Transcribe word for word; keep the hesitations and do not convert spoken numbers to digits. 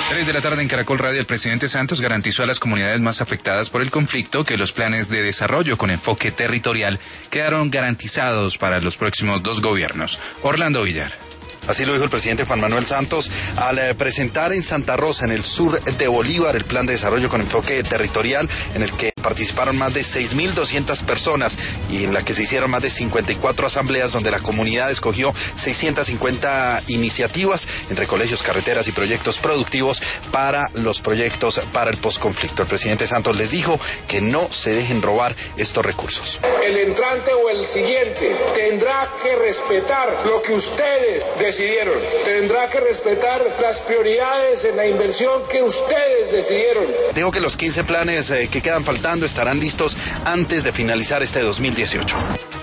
tres de la tarde en Caracol Radio, el presidente Santos garantizó a las comunidades más afectadas por el conflicto que los planes de desarrollo con enfoque territorial quedaron garantizados para los próximos dos gobiernos. Orlando Villar. Así lo dijo el presidente Juan Manuel Santos al eh, presentar en Santa Rosa, en el sur de Bolívar, el plan de desarrollo con enfoque territorial, en el que participaron más de seis mil doscientas personas y en la que se hicieron más de cincuenta y cuatro asambleas, donde la comunidad escogió seiscientas cincuenta iniciativas entre colegios, carreteras y proyectos productivos para los proyectos para el posconflicto. El presidente Santos les dijo que no se dejen robar estos recursos. El entrante o el siguiente tendrá que respetar lo que ustedes decidieron, tendrá que respetar las prioridades en la inversión que ustedes decidieron. Digo que los quince planes eh, que quedan faltando estarán listos antes de finalizar este dos mil dieciocho.